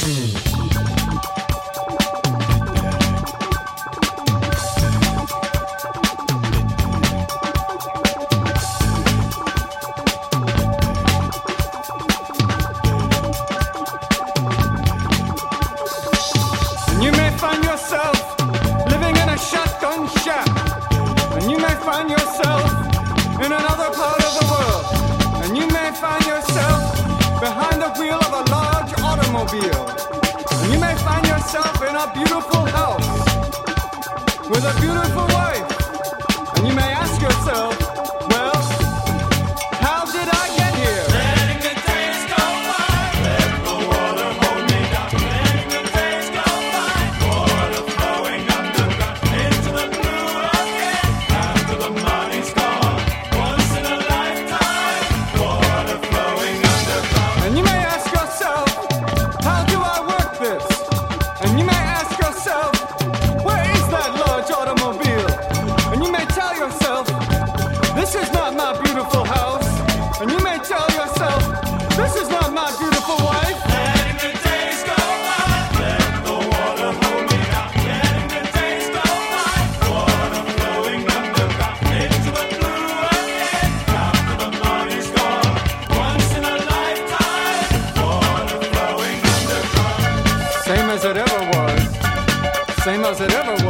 You may find yourself living in a shotgun shack, and you may find yourself in another part of the world, and you may find yourself behind the wheel of a large automobile, and you may find yourself in a beautiful house with a beautiful wife, and you may ask yourself, well, how did I get here? Letting the days go by, let the water hold me down. Letting the days go by, water flowing underground into the blue again. After the money's gone, once in a lifetime, water flowing underground. And you may ask yourself, how do I work this? And you may ask yourself, where is that large automobile? And you may tell yourself, this is not my beautiful house. And you may tell yourself, this is not my beautiful wife. Letting the days go by, let the water hold me down. Letting the days go by, water flowing underground into the blue again. After the money's gone, once in a lifetime, water flowing underground. Same as it ever was. Same as it ever